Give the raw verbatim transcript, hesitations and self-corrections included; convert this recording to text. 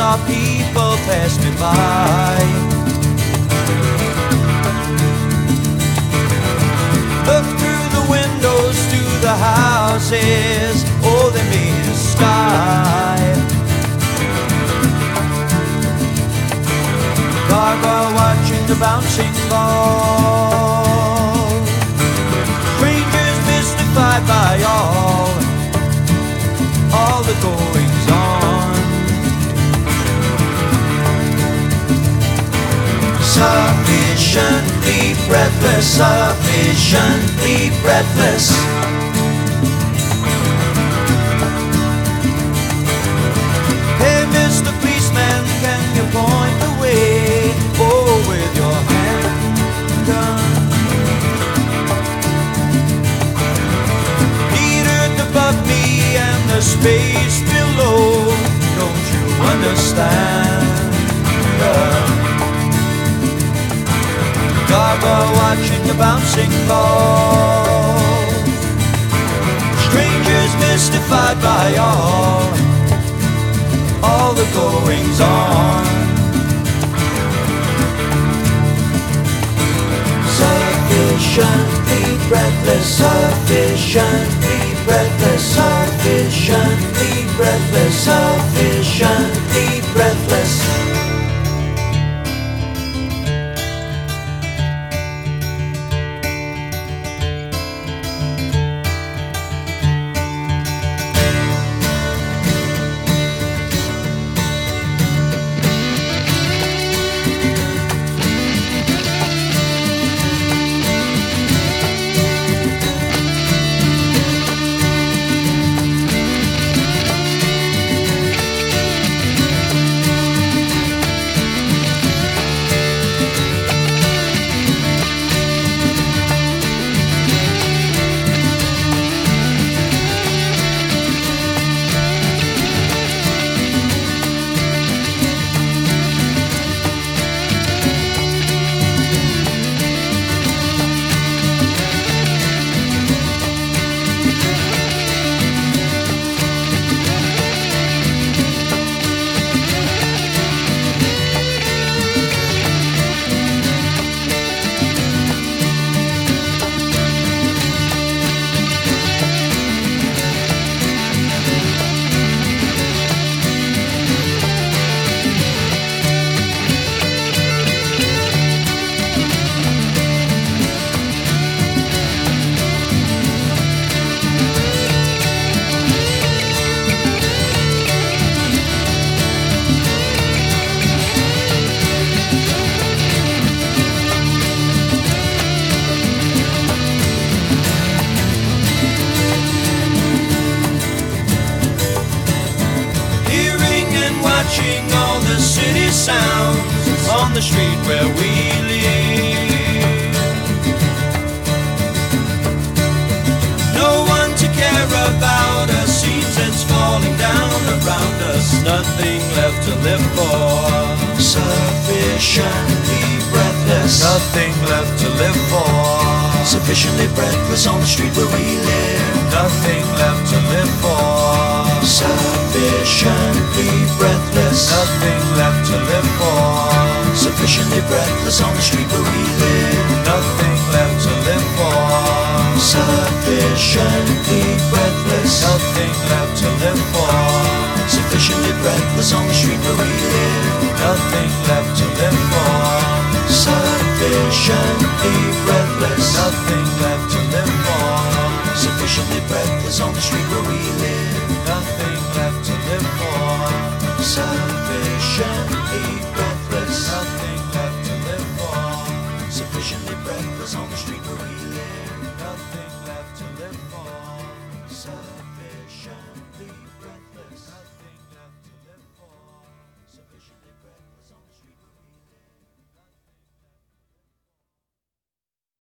saw people pass me by. Look through the windows to the houses, oh, they made a sky. Gargoyle watching the bouncing ball. Strangers mystified by all, all the goings on. Sufficiently breathless, sufficiently breathless. Hey, Mister Policeman, can you point the way? Oh, with your handgun. Need earth above me and the space below. Don't you understand? Gargoyle watching the bouncing ball. Strangers mystified by all, all the goings on. Sufficiently breathless, sufficiently breathless, sufficiently breathless, sufficiently breathless. Watching all the city sounds on the street where we live. No one to care about us, seems it's falling down around us. Nothing left to live for. Sufficiently breathless, nothing left to live for. Sufficiently breathless on the street where we live. Nothing left to live for. Sufficiently breathless, nothing left to live for. Sufficiently breathless on the street where we live. Nothing left to live for. Sufficiently breathless, nothing left to live for. Sufficiently breathless on the street where we live. Nothing left to live for. Sufficiently breathless, nothing left to live for. Sufficiently breathless on the street where we live. Nothing left to live for. Sufficiently breathless, nothing left to live for. Sufficiently breathless on the street where we live. Nothing